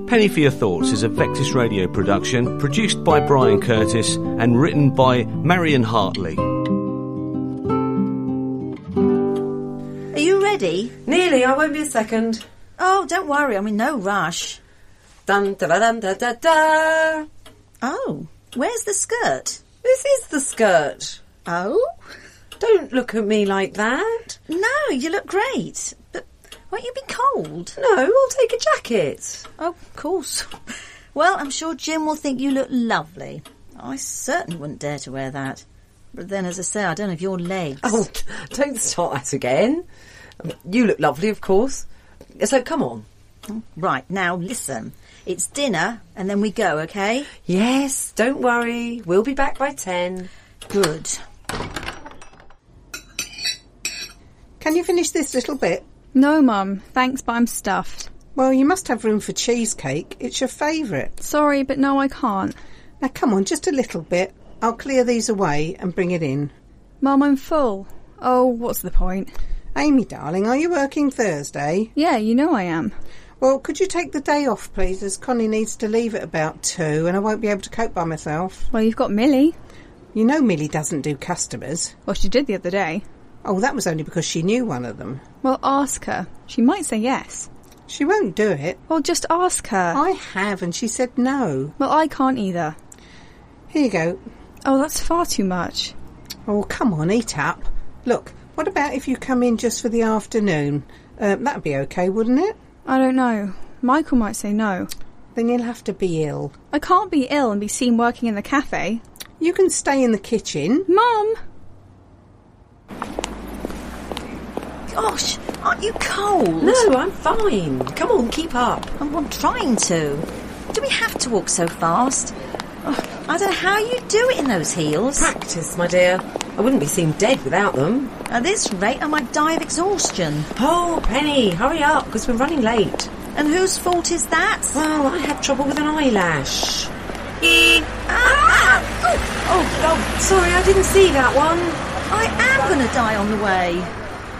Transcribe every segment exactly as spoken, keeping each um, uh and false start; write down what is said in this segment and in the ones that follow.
Penny for Your Thoughts is a Vectis Radio production, produced by Brian Curtis and written by Marion Hartley. Are you ready? Nearly, I won't be a second. Oh, don't worry, I'm in no rush. Dun da da dun da da da. Oh, where's the skirt? This is the skirt. Oh? Don't look at me like that. No, you look great. But won't you be cold? No, I'll take a jacket. Oh, of course. Well, I'm sure Jim will think you look lovely. I certainly wouldn't dare to wear that. But then, as I say, I don't have your legs. Oh, don't start that again. You look lovely, of course. So come on. Right, now listen. It's dinner and then we go, OK? Yes, don't worry. We'll be back by ten. Good. Can you finish this little bit? No, Mum. Thanks, but I'm stuffed. Well, you must have room for cheesecake. It's your favourite. Sorry, but no, I can't. Now, come on, just a little bit. I'll clear these away and bring it in. Mum, I'm full. Oh, what's the point? Amy, darling, are you working Thursday? Yeah, you know I am. Well, could you take the day off, please, as Connie needs to leave at about two and I won't be able to cope by myself. Well, you've got Millie. You know Millie doesn't do customers. Well, she did the other day. Oh, that was only because she knew one of them. Well, ask her. She might say yes. She won't do it. Well, just ask her. I have, and she said no. Well, I can't either. Here you go. Oh, that's far too much. Oh, come on, eat up. Look, what about if you come in just for the afternoon? Uh, that'd be okay, wouldn't it? I don't know. Michael might say no. Then you'll have to be ill. I can't be ill and be seen working in the cafe. You can stay in the kitchen. Mum! Gosh, aren't you cold? No, I'm fine. Come on, keep up. I'm, I'm trying to. Do we have to walk so fast? Oh, I don't know how you do it in those heels. Practice, my dear. I wouldn't be seen dead without them. At this rate, I might die of exhaustion. Oh, Penny, hurry up, because we're running late. And whose fault is that? Well, I had trouble with an eyelash. Ah! Oh, oh, oh, sorry, I didn't see that one. I am going to die on the way.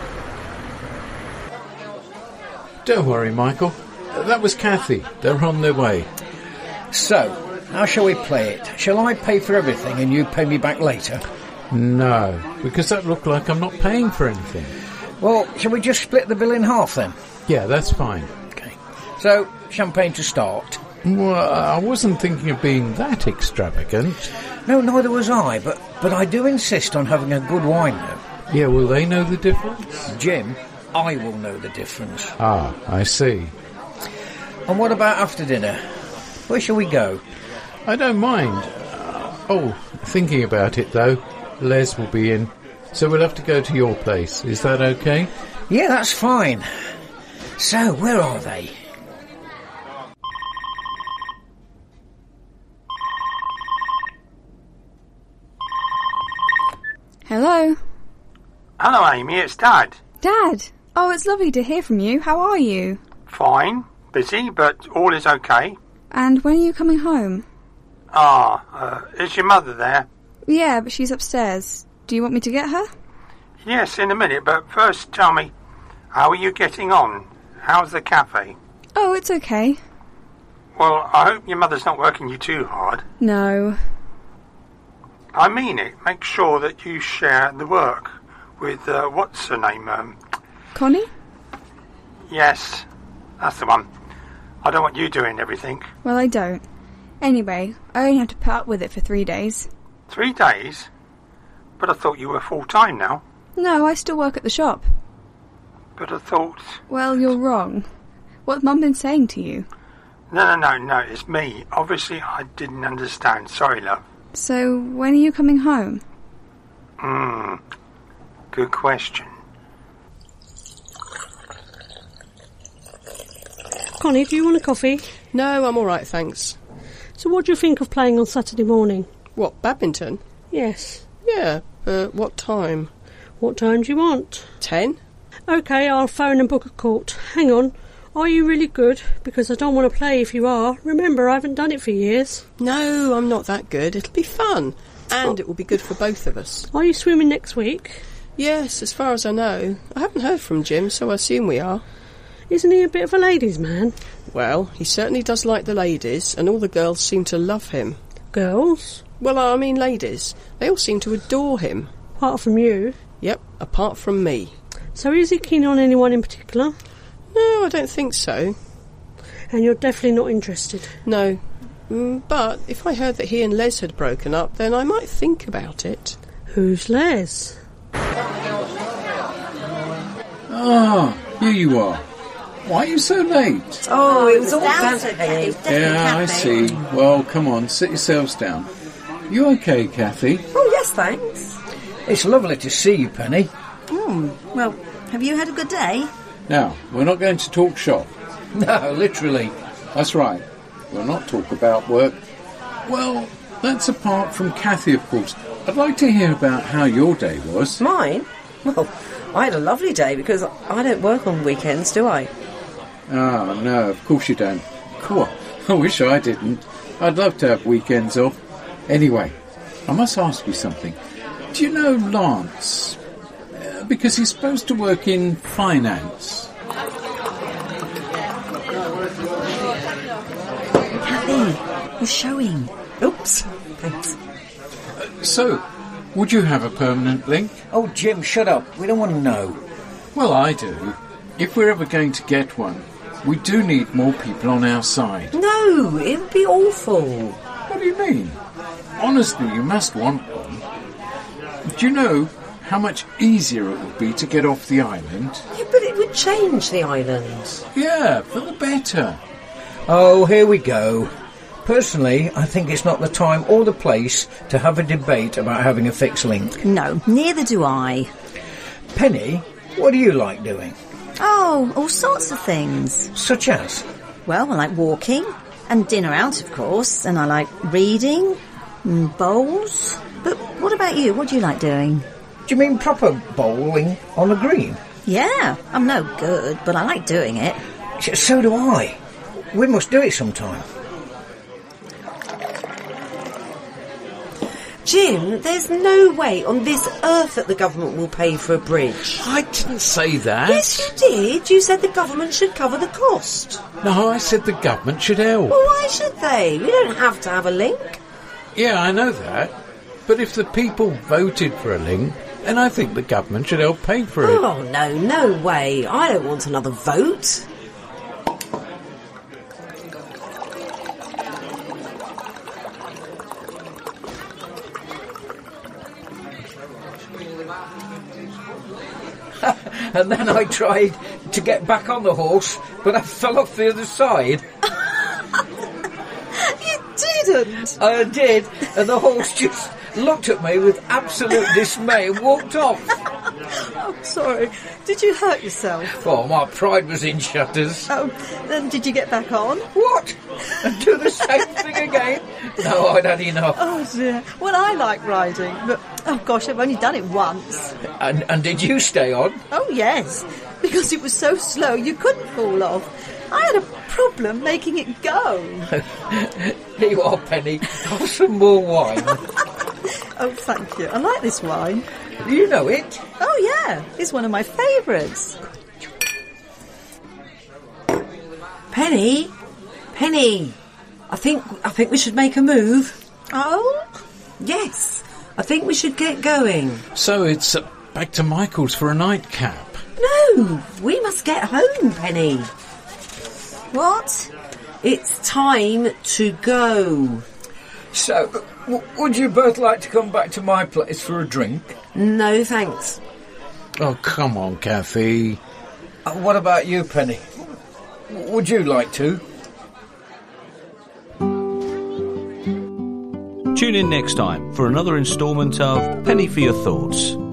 Don't worry, Michael. That was Kathy. They're on their way. So, how shall we play it? Shall I pay for everything and you pay me back later? No, because that looked like I'm not paying for anything. Well, shall we just split the bill in half then? Yeah, that's fine. Okay. So, champagne to start. Well, I wasn't thinking of being that extravagant. No, neither was I, but, but I do insist on having a good wine, though. Yeah, will they know the difference? Jim, I will know the difference. Ah, I see. And what about after dinner? Where shall we go? I don't mind. Uh, oh, thinking about it, though, Les will be in, so we'll have to go to your place. Is that okay? Yeah, that's fine. So, where are they? Hello? Hello, Amy, it's Dad. Dad! Oh, it's lovely to hear from you. How are you? Fine. Busy, but all is okay. And when are you coming home? Ah, uh, is your mother there? Yeah, but she's upstairs. Do you want me to get her? Yes, in a minute, but first tell me, how are you getting on? How's the cafe? Oh, it's okay. Well, I hope your mother's not working you too hard. No. I mean it. Make sure that you share the work with, uh, what's her name? Um, Connie? Yes, that's the one. I don't want you doing everything. Well, I don't. Anyway, I only have to put up with it for three days. Three days? But I thought you were full-time now. No, I still work at the shop. But I thought... Well, you're wrong. What's Mum been saying to you? No, no, no, no, it's me. Obviously, I didn't understand. Sorry, love. So, when are you coming home? Hmm, good question. Connie, do you want a coffee? No, I'm all right, thanks. So what do you think of playing on Saturday morning? What, badminton? Yes. Yeah, but what time? What time do you want? Ten? OK, I'll phone and book a court. Hang on. Are you really good? Because I don't want to play if you are. Remember, I haven't done it for years. No, I'm not that good. It'll be fun. And oh. It will be good for both of us. Are you swimming next week? Yes, as far as I know. I haven't heard from Jim, so I assume we are. Isn't he a bit of a ladies' man? Well, he certainly does like the ladies, and all the girls seem to love him. Girls? Well, I mean ladies. They all seem to adore him. Apart from you? Yep, apart from me. So is he keen on anyone in particular? No, I don't think so. And you're definitely not interested? No. Mm, but if I heard that he and Les had broken up, then I might think about it. Who's Les? Ah, here you are. Why are you so late? Oh, it was all down down to to Penny. Yeah, I see. Well, come on, sit yourselves down. You okay, Kathy? Oh, yes, thanks. It's lovely to see you, Penny. Hmm. Well, have you had a good day? Now, we're not going to talk shop. No, literally. That's right. We'll not talk about work. Well, that's apart from Kathy, of course. I'd like to hear about how your day was. Mine? Well, I had a lovely day because I don't work on weekends, do I? Ah, no, of course you don't. Cool. I wish I didn't. I'd love to have weekends off. Anyway, I must ask you something. Do you know Lance? Uh, because he's supposed to work in finance. Kathy, you're showing. Oops. Thanks. Uh, so, would you have a permanent link? Oh, Jim, shut up. We don't want to know. Well, I do. If we're ever going to get one, we do need more people on our side. No, it would be awful. What do you mean? Honestly, you must want one. Do you know how much easier it would be to get off the island? Yeah, but it would change the island. Yeah, for the better. Oh, here we go. Personally, I think it's not the time or the place to have a debate about having a fixed link. No, neither do I. Penny, what do you like doing? Oh, all sorts of things. Such as? Well, I like walking, and dinner out, of course, and I like reading, and bowls. But what about you? What do you like doing? Do you mean proper bowling on the green? Yeah, I'm no good, but I like doing it. So do I. We must do it sometime. Jim, there's no way on this earth that the government will pay for a bridge. I didn't say that. Yes, you did. You said the government should cover the cost. No, I said the government should help. Well, why should they? You don't have to have a link. Yeah, I know that. But if the people voted for a link, then I think the government should help pay for it. Oh, no, no way. I don't want another vote. And then I tried to get back on the horse, but I fell off the other side. You didn't? I did, and the horse just looked at me with absolute dismay and walked off. Oh, sorry. Did you hurt yourself? Oh, my pride was in shutters. Oh, then did you get back on? What? And do the same thing again? No, I'd had enough. Oh, dear. Well, I like riding, but, oh, gosh, I've only done it once. And, and did you stay on? Oh, yes, because it was so slow you couldn't fall off. I had a problem making it go. Here you are, Penny. Have some more wine. Oh, thank you. I like this wine. You know it? Oh, yeah. It's one of my favourites. Penny? Penny? I think I think we should make a move. Oh? Yes. I think we should get going. So it's uh, back to Michael's for a nightcap. No, we must get home, Penny. What? It's time to go. So, w- would you both like to come back to my place for a drink? No, thanks. Oh, come on, Kathy. Uh, what about you, Penny? W- would you like to? Tune in next time for another instalment of Penny for Your Thoughts.